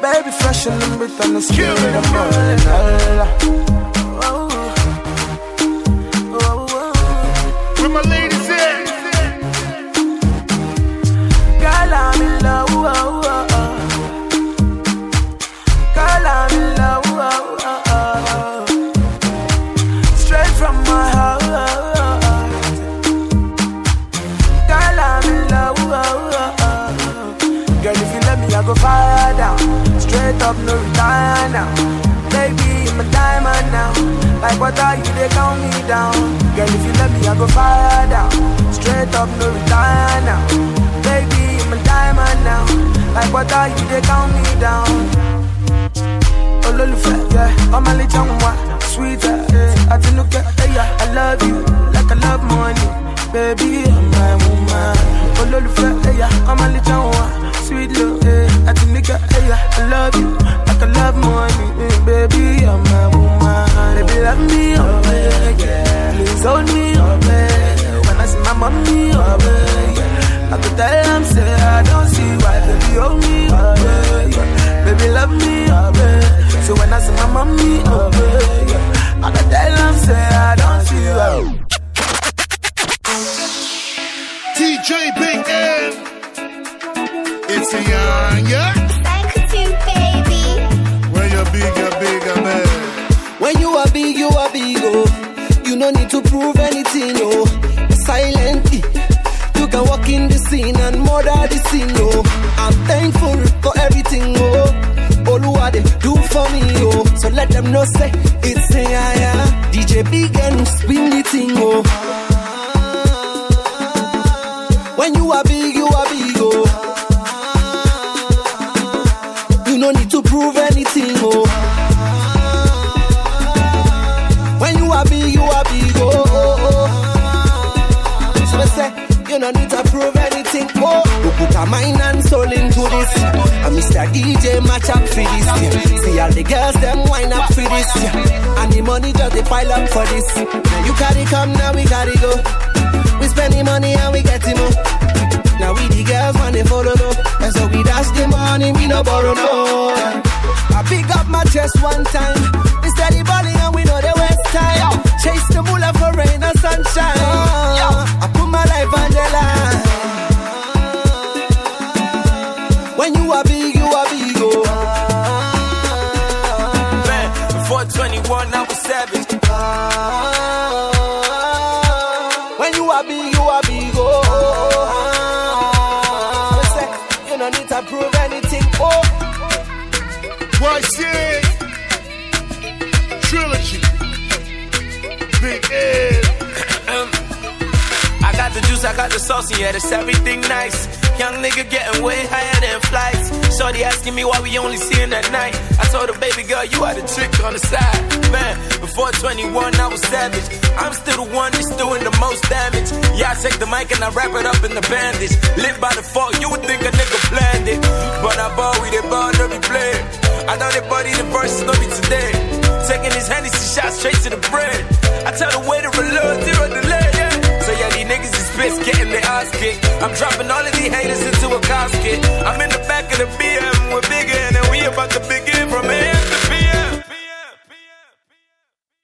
Baby, fresh in the breath on the skin of the morning. Where my ladies at? Girl, I'm in love. Girl, I'm in love. Straight from my heart. Girl, I'm in love. Girl, if you let me, I go fire down. Straight up, no retire now. Baby, I'm a diamond now. Like water, you they count me down. Girl, if you let me, I go fire down. Straight up, no retire now. Baby, I'm a diamond now. Like water, you they count me down. Oh, Lolufe, yeah, I'm a little one. Sweeter, yeah, I think look at, yeah, I love you. Like I love money. Baby, I'm my woman. Oh, Lolufe, yeah, I'm a little one. Sweet love, I think nigga, I love you, like I love money, baby, I'm my woman. Baby, love me, oh baby, please hold me, oh baby. When I see my mommy, oh baby, I could tell them, say I don't see why, baby, hold me, oh baby. Baby, love me, oh baby. So when I see my mommy, oh baby, I could tell them, say I don't see why. TJ Big M. It's a young, yeah? Thank you, baby. When you're bigger, man. When you are big, oh. You no need to prove anything, oh. Silently, you can walk in the scene and murder the scene, oh. I'm thankful for everything, oh. Oluwa they do for me, oh. So let them know, say, it's a yeah. DJ Big and spin the thing, oh. When you are big, oh. You no need to prove anything, oh. When you are big, oh. So I say, you no need to prove anything, oh. You put a mind and soul into this. And Mr. DJ match up for this. See all the girls, them wind up for this. And the money just they pile up for this. Now you carry come, now we carry go. We spend the money and we get it more. Now we the girls want to follow though. And so we dash the money, we no borrow no. I pick up my chest one time. We steady balling and we know the waste time. Chase the moolah for rain and sunshine. I put my life on the line. When you are big, oh. Man, before 21, I was savage. When you are big, oh. You don't need to prove anything, oh. YC Trilogy Big Ed. I got the juice, I got the sauce, and yeah, that's everything nice. Young nigga getting way higher than flights. Shorty asking me why we only seeing at night. I told her, baby girl, you had a trick on the side. Man, before 21, I was savage. I'm still the one that's doing the most damage. Yeah, I take the mic and I wrap it up in the bandage. Live by the fault, you would think a nigga planned it. But I ball, we they ball, no be played. I know they body the verses, no be today. Taking his Hennessy shots straight to the bread. I tell the waiter a little zero delay, yeah. So yeah, these niggas is pissed, getting their ass kicked. I'm dropping all of these haters into a casket. I'm in the back of the BM, we're bigger, and we about the big